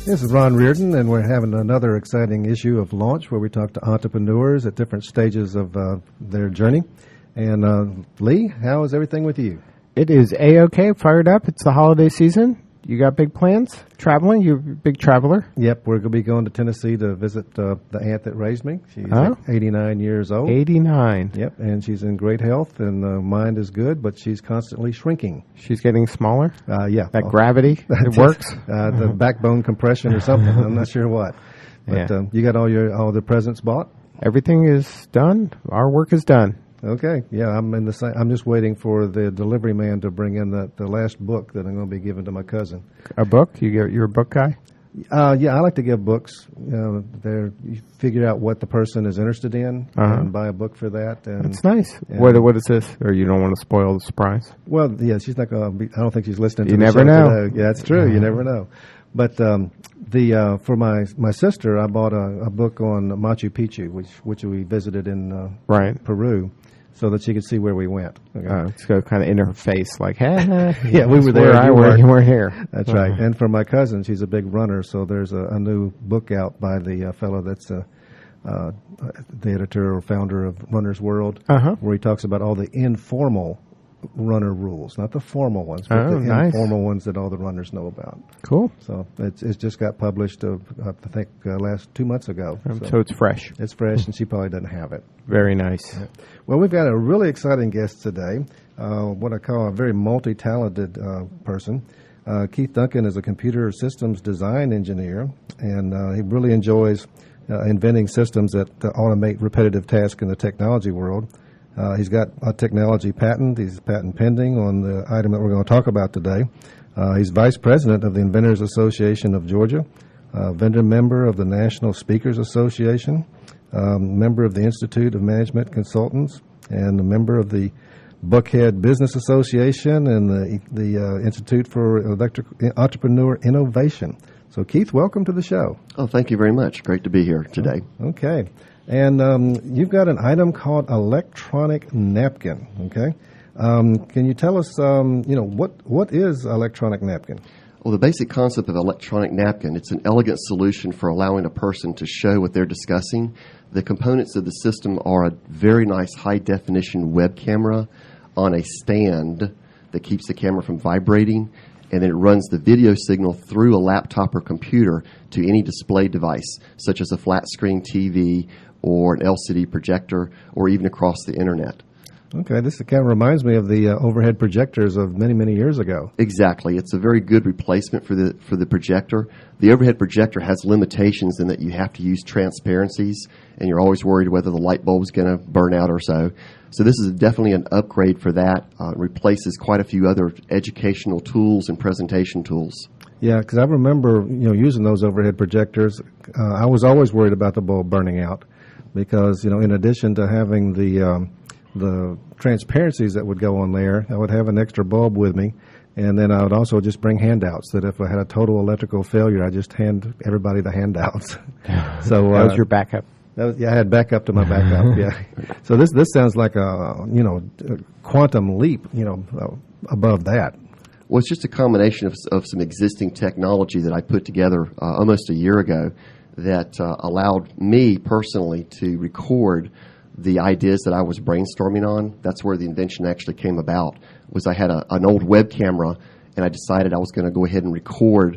This is Ron Reardon, and we're having another exciting issue of Launch where we talk to entrepreneurs at different stages of their journey. And Lee, how is everything with you? It is A-OK, fired up. It's the holiday season. You got big plans? Traveling? You're a big traveler? Yep, we're going to be going to Tennessee to visit the aunt that raised me. She's 89 years old. 89. Yep, and she's in great health, and mind is good, but she's constantly shrinking. She's getting smaller? Yeah. That gravity, it works? The backbone compression or something. I'm not sure what. But you got all the presents bought? Everything is done. Our work is done. Okay, yeah, I'm in the same. I'm just waiting for the delivery man to bring in the last book that I'm going to be giving to my cousin. A book? You're a book guy? Yeah, I like to give books. You figure out what the person is interested in and buy a book for that. And that's nice. What is this? Or you don't want to spoil the surprise? Well, yeah, she's not going to be. I don't think she's listening to you the never show know. today. Yeah, that's true. You never know. But for my sister, I bought a book on Machu Picchu, which we visited in Peru, so that she could see where we went. Okay. So kind of in her face, like, hey, yeah, we were there. You weren't here. That's right. And for my cousin, she's a big runner, so there's a new book out by the fellow that's the editor or founder of Runner's World, where he talks about all the informal runner rules, not the formal ones, but the informal ones that all the runners know about. Cool. So it's just got published, I think, last 2 months ago. So it's fresh. It's fresh, and she probably doesn't have it. Very nice. Yeah. Well, we've got a really exciting guest today, what I call a very multi-talented person. Keith Duncan is a computer systems design engineer, and he really enjoys inventing systems that automate repetitive tasks in the technology world. He's got a technology patent. He's patent pending on the item that we're going to talk about today. He's vice president of the Inventors Association of Georgia, vendor member of the National Speakers Association, member of the Institute of Management Consultants, and a member of the Buckhead Business Association and the Institute for Entrepreneur Innovation. So, Keith, welcome to the show. Oh, thank you very much. Great to be here today. Okay. And you've got an item called electronic napkin, okay? Can you tell us, what is electronic napkin? Well, the basic concept of electronic napkin, it's an elegant solution for allowing a person to show what they're discussing. The components of the system are a very nice high-definition web camera on a stand that keeps the camera from vibrating, and then it runs the video signal through a laptop or computer to any display device, such as a flat-screen TV or an LCD projector, or even across the internet. Okay, this kind of reminds me of the overhead projectors of many, many years ago. Exactly. It's a very good replacement for the projector. The overhead projector has limitations in that you have to use transparencies, and you're always worried whether the light bulb is going to burn out or so. So this is definitely an upgrade for that. It replaces quite a few other educational tools and presentation tools. Yeah, because I remember using those overhead projectors. I was always worried about the bulb burning out because, in addition to having the transparencies that would go on there, I would have an extra bulb with me, and then I would also just bring handouts that if I had a total electrical failure, I just hand everybody the handouts. So that was your backup. I had backup to my backup. Yeah. So this sounds like a quantum leap, above that. Well, it's just a combination of some existing technology that I put together almost a year ago that allowed me personally to record the ideas that I was brainstorming on. That's where the invention actually came about. Was I had an old web camera, and I decided I was going to go ahead and record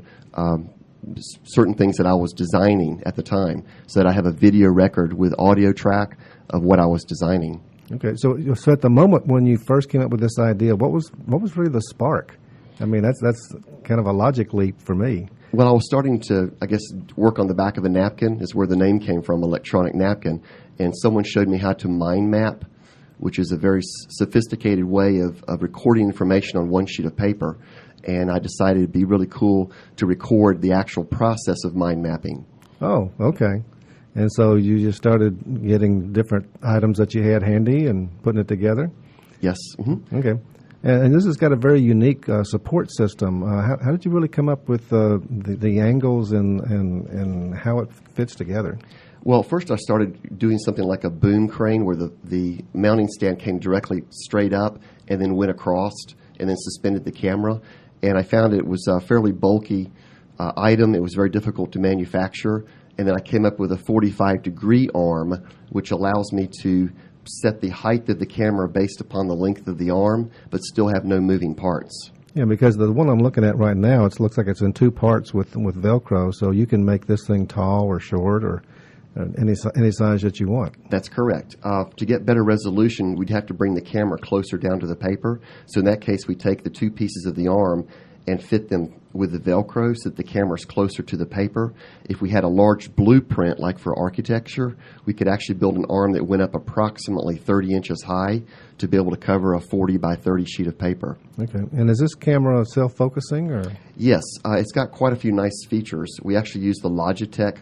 certain things that I was designing at the time, so that I have a video record with audio track of what I was designing. Okay, so at the moment when you first came up with this idea, what was really the spark? I mean, that's kind of a logic leap for me. Well, I was starting to, work on the back of a napkin is where the name came from, electronic napkin. And someone showed me how to mind map, which is a very sophisticated way of recording information on one sheet of paper. And I decided it'd be really cool to record the actual process of mind mapping. Oh, okay. And so you just started getting different items that you had handy and putting it together? Yes. Mm-hmm. Okay. And this has got a very unique support system. How did you really come up with the angles and how it fits together? Well, first I started doing something like a boom crane where the mounting stand came directly straight up and then went across and then suspended the camera. And I found it was fairly bulky item. It was very difficult to manufacture. And then I came up with a 45-degree arm, which allows me to set the height of the camera based upon the length of the arm, but still have no moving parts. Yeah, because the one I'm looking at right now, it looks like it's in two parts with Velcro, so you can make this thing tall or short or any size that you want. That's correct. To get better resolution, we'd have to bring the camera closer down to the paper. So in that case, we take the two pieces of the arm and fit them with the Velcro so that the camera's closer to the paper. If we had a large blueprint, like for architecture, we could actually build an arm that went up approximately 30 inches high to be able to cover a 40 by 30 sheet of paper. Okay. And is this camera self-focusing, or? Yes, it's got quite a few nice features. We actually use the Logitech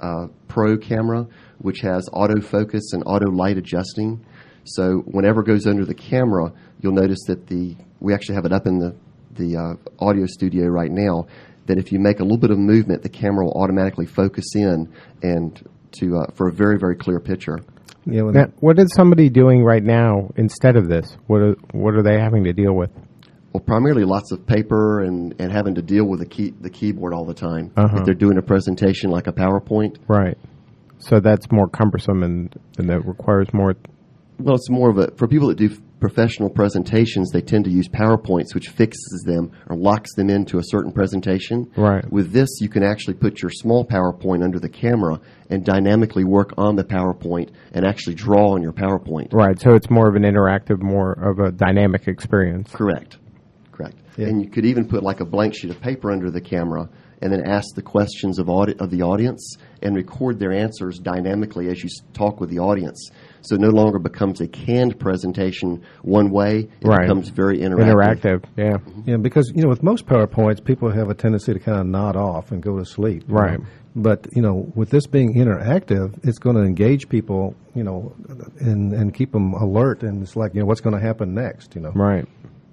Pro camera, which has autofocus and auto light adjusting. So whenever it goes under the camera, you'll notice that we actually have it up in the audio studio right now, that if you make a little bit of movement, the camera will automatically focus in and for a very, very clear picture. Yeah. Now, what is somebody doing right now instead of this? What are they having to deal with? Well, primarily lots of paper and having to deal with the keyboard all the time. Uh-huh. If they're doing a presentation like a PowerPoint. Right. So that's more cumbersome and that requires more. Well, it's more of for people that do professional presentations, they tend to use PowerPoints, which fixes them or locks them into a certain presentation. Right. With this, you can actually put your small PowerPoint under the camera and dynamically work on the PowerPoint and actually draw on your PowerPoint. Right. So it's more of an interactive, more of a dynamic experience. Correct. Yeah. And you could even put like a blank sheet of paper under the camera and then ask the questions of the audience and record their answers dynamically as you talk with the audience. So it no longer becomes a canned presentation one way. It becomes very interactive. Yeah. Yeah, because, with most PowerPoints, people have a tendency to kind of nod off and go to sleep. Right. But, with this being interactive, it's going to engage people, and keep them alert. And it's like, what's going to happen next, Right.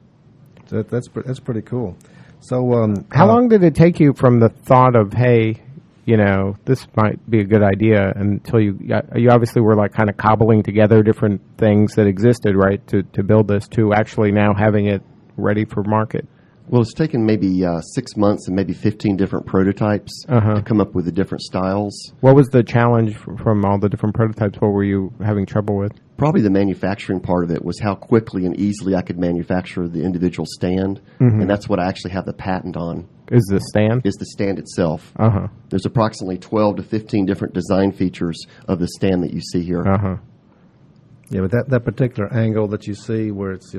So that's pretty cool. So how long did it take you from the thought of, hey, this might be a good idea, until you obviously were like kind of cobbling together different things that existed, right, to build this, to actually now having it ready for market? Well, it's taken maybe 6 months and maybe 15 different prototypes to come up with the different styles. What was the challenge from all the different prototypes? What were you having trouble with? Probably the manufacturing part of it was how quickly and easily I could manufacture the individual stand, and that's what I actually have the patent on. Is the stand? Is the stand itself. Uh-huh. There's approximately 12 to 15 different design features of the stand that you see here. Uh-huh. Yeah, but that particular angle that you see where it's,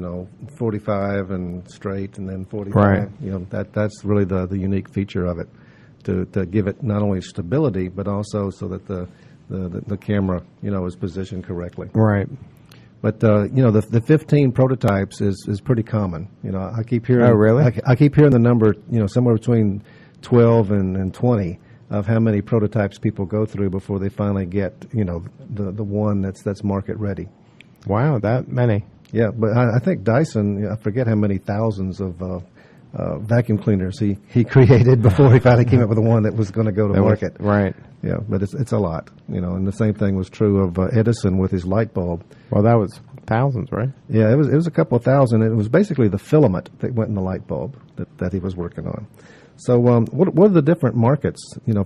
45 and straight and then 45, right. That's really the unique feature of it, to give it not only stability, but also so that the camera, is positioned correctly. Right. But, the 15 prototypes is pretty common. I keep hearing. Oh, really? I keep hearing the number, somewhere between 12 and 20 of how many prototypes people go through before they finally get, the one that's market ready. Wow, that many. Yeah, but I think Dyson, I forget how many thousands of vacuum cleaners he created before he finally came up with the one that was going to go to market. Right. Yeah, but it's a lot, and the same thing was true of Edison with his light bulb. Well, that was thousands, right? Yeah, it was a couple of thousand. It was basically the filament that went in the light bulb that he was working on. So what are the different markets,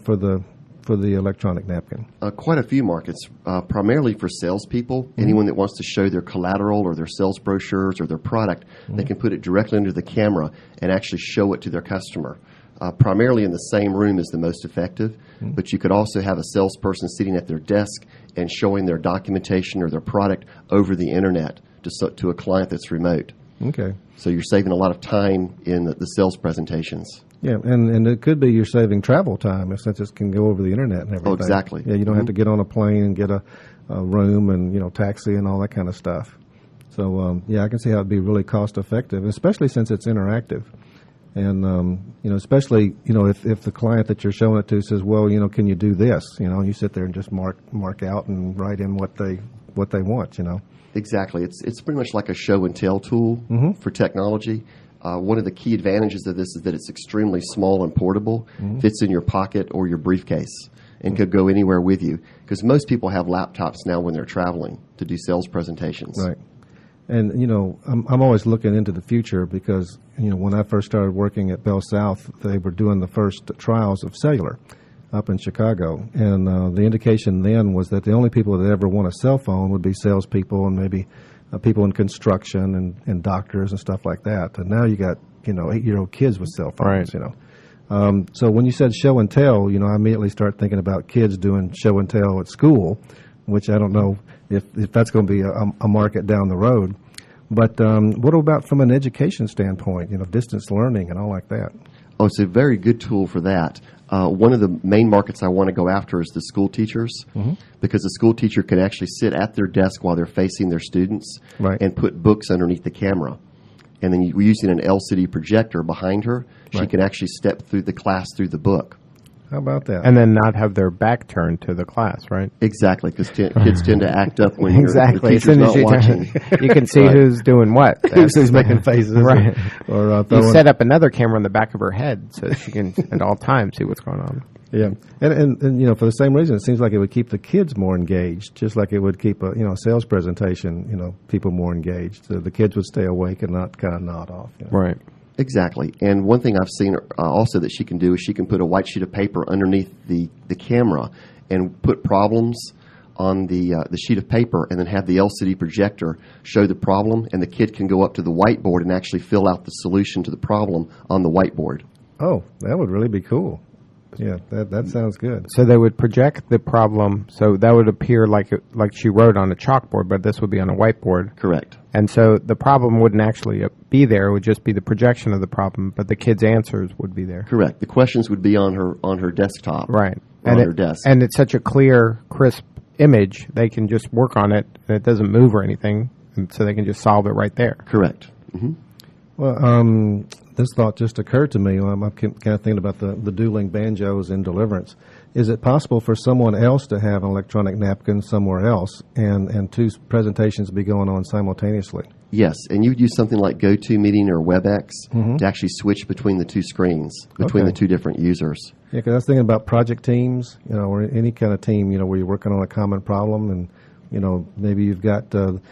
for the electronic napkin? Quite a few markets, primarily for salespeople. Anyone that wants to show their collateral or their sales brochures or their product, they can put it directly into the camera and actually show it to their customer. Primarily in the same room is the most effective, but you could also have a salesperson sitting at their desk and showing their documentation or their product over the internet to a client that's remote. Okay. So you're saving a lot of time in the sales presentations. Yeah, and it could be you're saving travel time since it can go over the internet and everything. Oh, exactly. Yeah, you don't have to get on a plane and get a room and taxi and all that kind of stuff. So I can see how it'd be really cost effective, especially since it's interactive. And especially if the client that you're showing it to says, well, can you do this? You sit there and just mark out and write in what they want. Exactly. It's pretty much like a show and tell tool for technology. One of the key advantages of this is that it's extremely small and portable, fits in your pocket or your briefcase, and could go anywhere with you. Because most people have laptops now when they're traveling to do sales presentations. Right. And, you know, I'm always looking into the future because, you know, when I first started working at Bell South, they were doing the first trials of cellular up in Chicago. And the indication then was that the only people that ever want a cell phone would be salespeople and maybe people in construction and doctors and stuff like that. And now you got, you know, 8-year-old kids with cell phones, you know. So when you said show and tell, you know, I immediately start thinking about kids doing show and tell at school, which I don't know if that's going to be a market down the road. But what about from an education standpoint, you know, distance learning and all like that? Oh, it's a very good tool for that. One of the main markets I want to go after is the school teachers, because the school teacher can actually sit at their desk while they're facing their students and put books underneath the camera. And then using an LCD projector behind her, she can actually step through the class through the book. How about that? And then not have their back turned to the class, right? Exactly, because kids tend to act up when exactly. the teacher's not watching. You can see who's doing what. Who's making faces. Right. Or you set up another camera on the back of her head so she can at all times see what's going on. Yeah, and you know, for the same reason, it seems like it would keep the kids more engaged, just like it would keep a sales presentation, you know, people more engaged. So the kids would stay awake and not kind of nod off. You know? Right. Exactly. And one thing I've seen also that she can do is she can put a white sheet of paper underneath the camera and put problems on the sheet of paper, and then have the LCD projector show the problem, and the kid can go up to the whiteboard and actually fill out the solution to the problem on the whiteboard. Oh, that would really be cool. Yeah, that sounds good. So they would project the problem, so that would appear like she wrote on a chalkboard, but this would be on a whiteboard. Correct. And so the problem wouldn't actually be there; it would just be the projection of the problem, but the kids' answers would be there. Correct. The questions would be on her desktop. Right. On her desk. And it's such a clear, crisp image; they can just work on it, and it doesn't move or anything, and so they can just solve it right there. Correct. Mm-hmm. Well, this thought just occurred to me. I'm kind of thinking about the dueling banjos in Deliverance. Is it possible for someone else to have an electronic napkin somewhere else and two presentations be going on simultaneously? Yes, and you would use something like GoToMeeting or WebEx to actually switch between the two screens, between the two different users. Yeah, because I was thinking about project teams, you know, or any kind of team, you know, where you're working on a common problem, and, you know, maybe you've got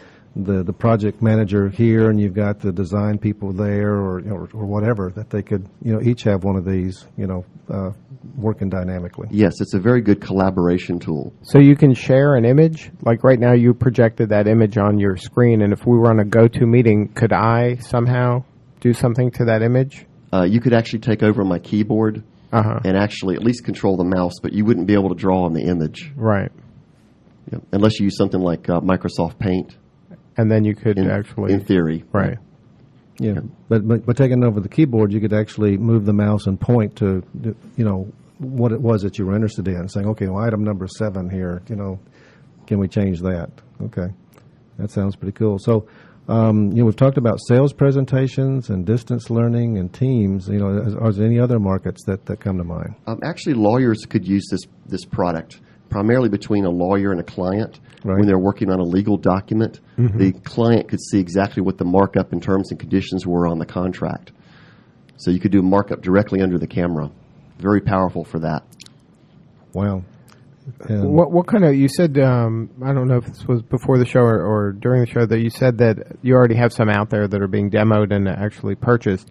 the project manager here, and you've got the design people there, or whatever, that they could, you know, each have one of these, you know, working dynamically. Yes, it's a very good collaboration tool. So you can share an image? Like right now you projected that image on your screen, and if we were on a GoToMeeting, could I somehow do something to that image? You could actually take over my keyboard and actually at least control the mouse, but you wouldn't be able to draw on the image. Right. Yeah. Unless you use something like Microsoft Paint. And then you could actually... In theory. Right. Yeah, but taking over the keyboard, you could actually move the mouse and point to, you know, what it was that you were interested in, saying, okay, well, item number 7 here, you know, can we change that? Okay, that sounds pretty cool. So, you know, we've talked about sales presentations and distance learning and teams. You know, are there any other markets that come to mind? Actually, lawyers could use this product, primarily between a lawyer and a client. Right. When they're working on a legal document, the client could see exactly what the markup and terms and conditions were on the contract. So you could do a markup directly under the camera. Very powerful for that. Wow. What kind of, you said, I don't know if this was before the show or during the show, that you said that you already have some out there that are being demoed and actually purchased.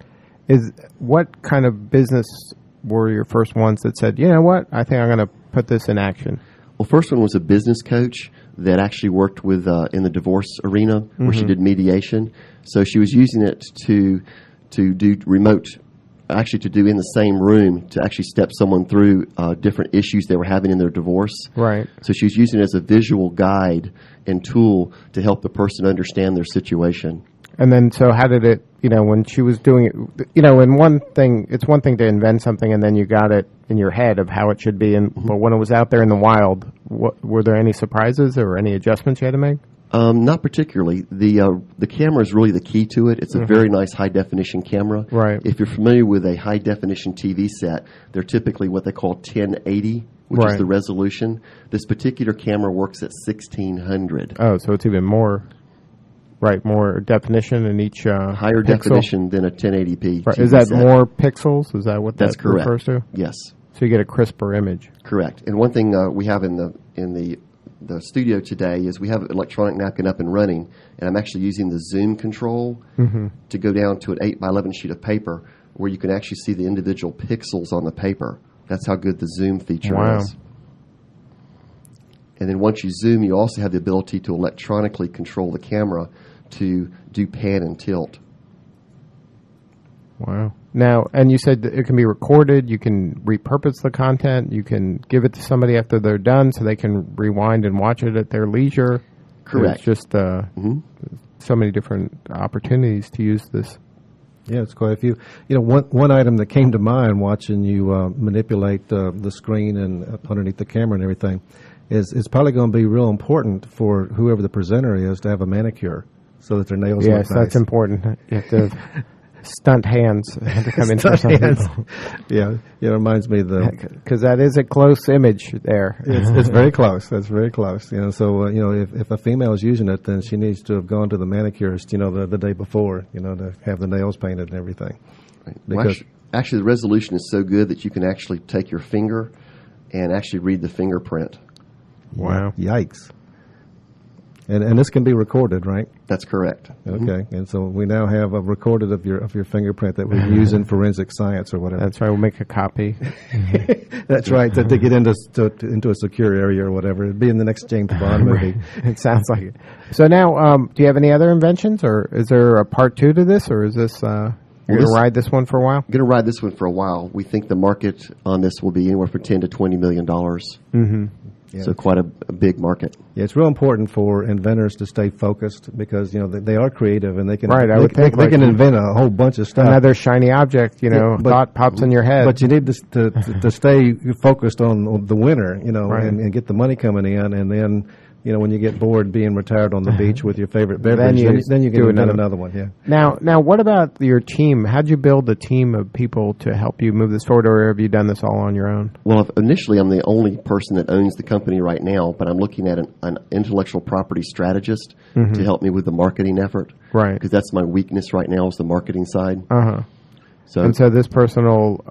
What kind of business were your first ones that said, you know what, I think I'm going to put this in action? Well, first one was a business coach that actually worked with in the divorce arena where she did mediation. So she was using it to do remote, actually to do in the same room, to actually step someone through different issues they were having in their divorce. Right. So she was using it as a visual guide and tool to help the person understand their situation. And then, so how did it, you know, when she was doing it, you know, it's one thing to invent something and then you got it in your head of how it should be. But when it was out there in the wild, were there any surprises or any adjustments you had to make? Not particularly. The camera is really the key to it. It's a very nice high-definition camera. Right. If you're familiar with a high-definition TV set, they're typically what they call 1080, which is the resolution. This particular camera works at 1600. Oh, so it's even more... Right, more definition in each higher pixel. Definition than a 1080p. Right. TV Is that set. more pixels? Is that what That's that correct. refers to? Yes. So you get a crisper image. Correct. And one thing we have in the the studio today is we have electronic napkin up and running, and I'm actually using the zoom control to go down to an 8x11 sheet of paper where you can actually see the individual pixels on the paper. That's how good the zoom feature is. And then once you zoom, you also have the ability to electronically control the camera to do pan and tilt. Wow. Now, and you said that it can be recorded, you can repurpose the content, you can give it to somebody after they're done so they can rewind and watch it at their leisure. Correct. There's just so many different opportunities to use this. Yeah, it's quite a few. You know, one item that came to mind watching you manipulate the screen and underneath the camera and everything is it's probably going to be real important for whoever the presenter is to have a manicure so that their nails look nice. Yes, that's important. You have to stunt hands to come in for some people. Yeah, it reminds me of because that is a close image there. It's very close. That's very close. You know, so if a female is using it, then she needs to have gone to the manicurist, the day before, to have the nails painted and everything. Right. Well, actually, the resolution is so good that you can actually take your finger and actually read the fingerprint. Wow! Yikes! And this can be recorded, right? That's correct. Okay, and so we now have a recorded of your fingerprint that we use in forensic science or whatever. That's right. We'll make a copy. That's right. To get into a secure area or whatever. It'd be in the next James Bond movie. It sounds like it. So now, do you have any other inventions, or is there a part 2 to this, or is this you're going to ride this one for a while? I'm going to ride this one for a while. We think the market on this will be anywhere from $10 to $20 million. Mm-hmm. Yeah. So quite a big market. Yeah, it's real important for inventors to stay focused because they are creative and they can they can invent a whole bunch of stuff. Another shiny object, thought pops in your head. But you need to stay focused on the winner, right. and get the money coming in, and then when you get bored being retired on the beach with your favorite beverage, then you can invent another one. Yeah. Now, what about your team? How'd you build a team of people to help you move this forward, or have you done this all on your own? Well, initially, I'm the only person that owns the company right now, but I'm looking at an intellectual property strategist to help me with the marketing effort. Right. Because that's my weakness right now is the marketing side. Uh-huh. So this person will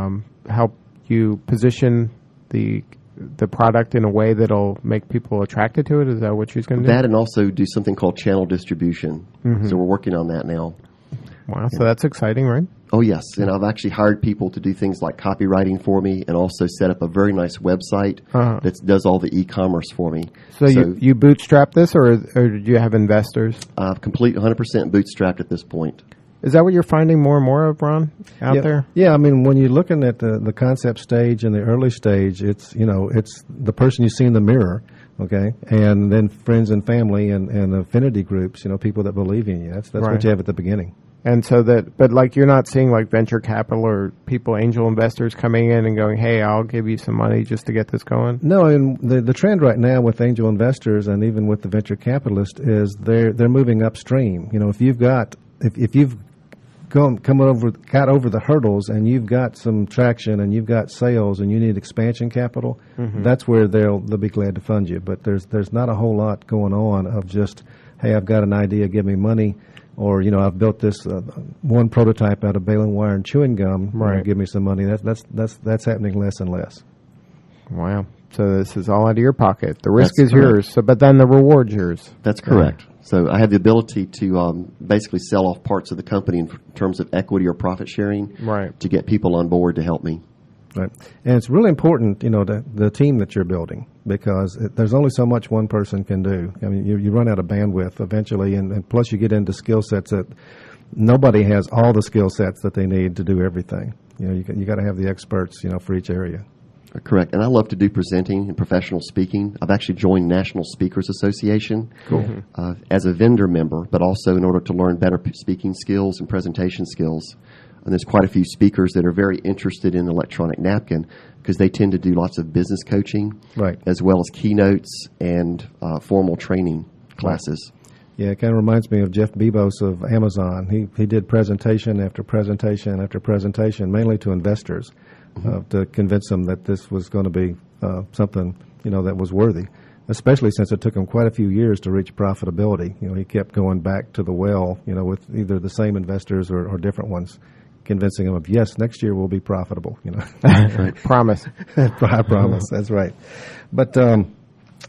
help you position the product in a way that'll make people attracted to it? Is that what she's going to do? That, and also do something called channel distribution. So we're working on that now. Wow, so that's exciting, right? Oh, yes. And I've actually hired people to do things like copywriting for me and also set up a very nice website that does all the e-commerce for me. So you bootstrap this, or do you have investors? Complete 100% bootstrapped at this point. Is that what you're finding more and more of, Ron, out there? Yeah, I mean, when you're looking at the concept stage and the early stage, it's the person you see in the mirror, okay, and then friends and family and affinity groups, people that believe in you. That's right. What you have at the beginning. And so but you're not seeing like venture capital or angel investors coming in and going, hey, I'll give you some money just to get this going? No, and the trend right now with angel investors and even with the venture capitalists is they're moving upstream. If you've got got over the hurdles and you've got some traction and you've got sales and you need expansion capital, that's where they'll be glad to fund you. But there's not a whole lot going on of just, hey, I've got an idea, give me money, or I've built this one prototype out of baling wire and chewing gum, right? Give me some money. That's happening less and less. Wow. So this is all out of your pocket. The risk is yours, but then the reward's yours. That's correct. So I have the ability to basically sell off parts of the company in terms of equity or profit sharing, right, to get people on board to help me. Right, and it's really important, the team that you're building, because there's only so much one person can do. I mean, you run out of bandwidth eventually, and plus you get into skill sets that nobody has all the skill sets that they need to do everything. You got to have the experts, for each area. Correct. And I love to do presenting and professional speaking. I've actually joined National Speakers Association as a vendor member, but also in order to learn better speaking skills and presentation skills. And there's quite a few speakers that are very interested in electronic napkin because they tend to do lots of business coaching, right, as well as keynotes and formal training classes. Yeah, it kind of reminds me of Jeff Bezos of Amazon. He did presentation after presentation after presentation, mainly to investors, to convince them that this was going to be something, that was worthy, especially since it took him quite a few years to reach profitability. He kept going back to the well, with either the same investors or different ones, convincing them of, yes, next year we'll be profitable, Right. Promise. I promise. That's right. But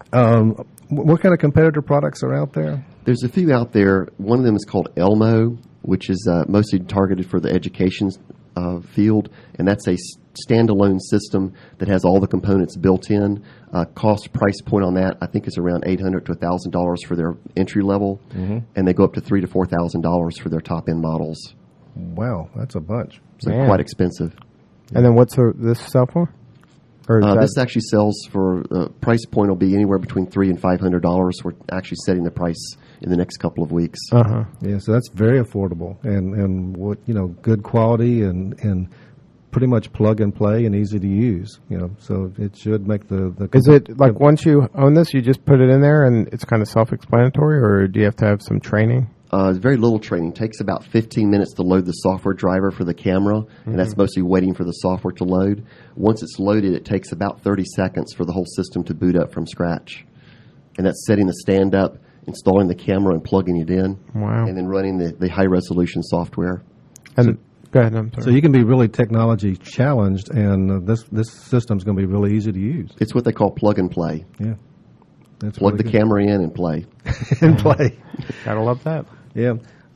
What kind of competitor products are out there? There's a few out there. One of them is called Elmo, which is mostly targeted for the education field, and that's a standalone system that has all the components built in. Cost price point on that, I think, is around $800 to $1,000 for their entry level, and they go up to $3,000 to $4,000 for their top end models. Wow, that's a bunch. So Man. quite expensive. And then what's this sell for? Or is This actually sells for price point will be anywhere between $300 and $500. We're actually setting the price in the next couple of weeks. Uh-huh. Yeah, so that's very affordable and what good quality and pretty much plug and play and easy to use. So it should make the. Is it like once you own this, you just put it in there and it's kind of self-explanatory, or do you have to have some training? Very little training. It takes about 15 minutes to load the software driver for the camera, and that's mostly waiting for the software to load. Once it's loaded, it takes about 30 seconds for the whole system to boot up from scratch. And that's setting the stand up, installing the camera and plugging it in, Wow. and then running the high-resolution software. And go ahead, I'm sorry. So you can be really technology challenged, and this system's going to be really easy to use. It's what they call plug and play. Yeah, that's Plug really the good. camera in and play. and play. Gotta love that. Yeah.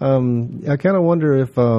I kind of wonder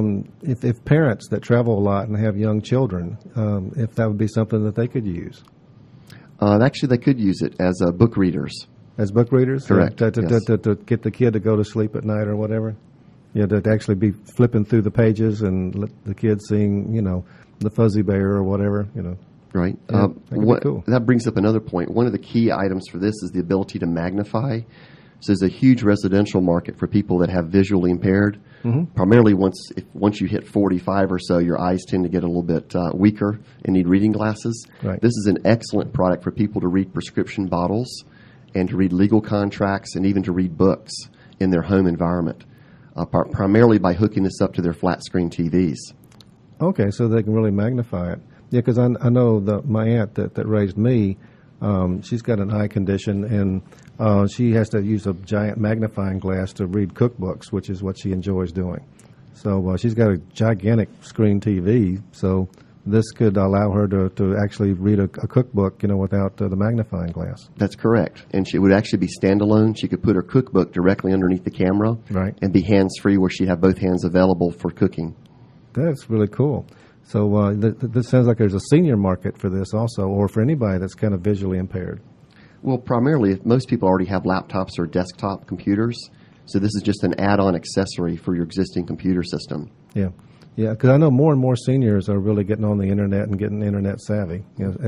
if parents that travel a lot and have young children, if that would be something that they could use Actually, they could use it as book readers. as book readers. Correct, To yes. get the kid to go to sleep at night or whatever. Yeah, to actually be flipping through the pages and let the kid seeing, the Fuzzy Bear or whatever, Right. Yeah, that could be cool. That brings up another point. One of the key items for this is the ability to magnify. So there's a huge residential market for people that have visually impaired. Primarily once you hit 45 or so, your eyes tend to get a little bit weaker and need reading glasses. Right. This is an excellent product for people to read prescription bottles and to read legal contracts and even to read books in their home environment, primarily by hooking this up to their flat screen TVs. Okay, so they can really magnify it. Yeah, because I know my aunt that raised me, she's got an eye condition, and she has to use a giant magnifying glass to read cookbooks, which is what she enjoys doing. So she's got a gigantic screen TV, so this could allow her to actually read a cookbook, without the magnifying glass. That's correct. And she would actually be standalone. She could put her cookbook directly underneath the camera Right. and be hands-free where she'd have both hands available for cooking. That's really cool. So this sounds like there's a senior market for this also, or for anybody that's kind of visually impaired. Well, primarily, most people already have laptops or desktop computers, so this is just an add-on accessory for your existing computer system. Yeah, because I know more and more seniors are really getting on the internet and getting internet savvy.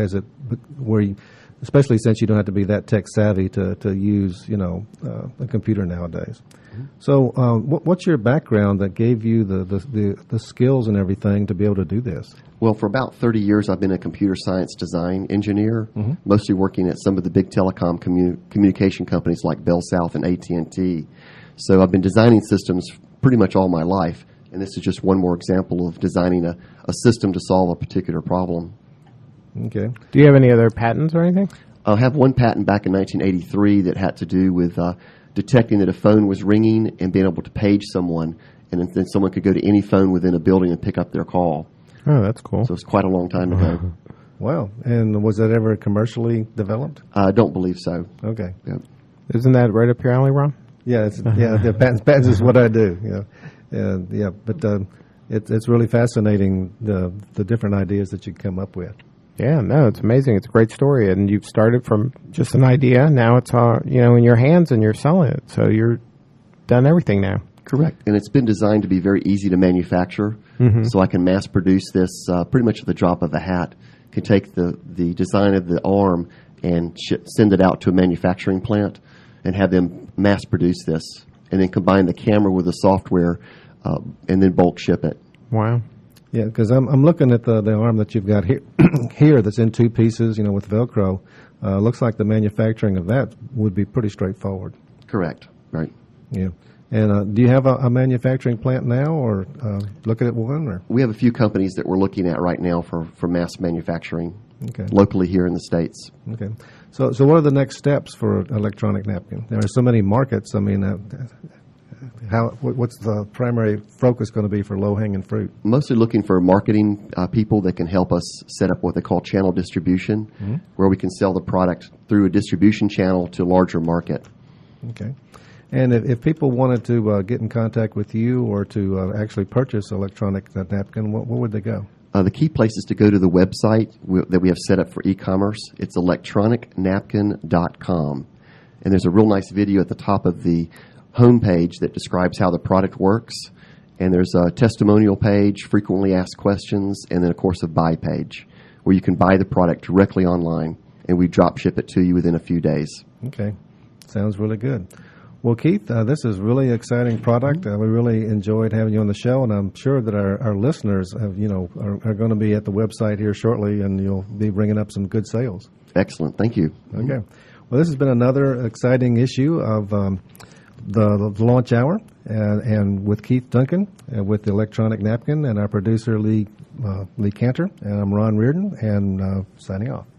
Especially since you don't have to be that tech savvy to use a computer nowadays. So, what's your background that gave you the skills and everything to be able to do this? Well, for about 30 years, I've been a computer science design engineer, mostly working at some of the big telecom communication companies like Bell South and AT&T. So I've been designing systems pretty much all my life, and this is just one more example of designing a system to solve a particular problem. Okay. Do you have any other patents or anything? I have one patent back in 1983 that had to do with detecting that a phone was ringing and being able to page someone, and then someone could go to any phone within a building and pick up their call. Oh, that's cool. So it's quite a long time ago. Wow. And was that ever commercially developed? I don't believe so. Okay. Yep. Isn't that right up your alley, Ron? Yeah. Patents is what I do. But it's really fascinating the different ideas that you come up with. Yeah, no, it's amazing. It's a great story, and you've started from just an idea. Now it's in your hands, and you're selling it. So you're done everything now. Correct. And it's been designed to be very easy to manufacture, so I can mass produce this pretty much at the drop of a hat. Can take the design of the arm and send it out to a manufacturing plant and have them mass produce this, and then combine the camera with the software and then bulk ship it. Wow. Yeah, because I'm looking at the arm that you've got here, here that's in two pieces, with Velcro. Looks like the manufacturing of that would be pretty straightforward. Correct. Right. Yeah. And do you have a manufacturing plant now, or looking at one? Or We have a few companies that we're looking at right now for mass manufacturing okay, locally here in the States. okay. So what are the next steps for electronic napkin? There are so many markets. I mean, What's the primary focus going to be for low-hanging fruit? Mostly looking for marketing people that can help us set up what they call channel distribution, where we can sell the product through a distribution channel to a larger market. Okay. And if people wanted to get in contact with you or to actually purchase electronic napkin, where would they go? The key place is to go to the website that we have set up for e-commerce. It's electronicnapkin.com. And there's a real nice video at the top of the homepage that describes how the product works. And there's a testimonial page, frequently asked questions, and then, of course, a buy page where you can buy the product directly online, and we drop ship it to you within a few days. Okay. Sounds really good. Well, Keith, this is a really exciting product. We really enjoyed having you on the show, and I'm sure that our listeners are going to be at the website here shortly, and you'll be bringing up some good sales. Excellent. Thank you. Okay. Well, this has been another exciting issue of the Launch Hour, and with Keith Duncan, with the Electronic Napkin, and our producer, Lee Cantor, and I'm Ron Reardon, and signing off.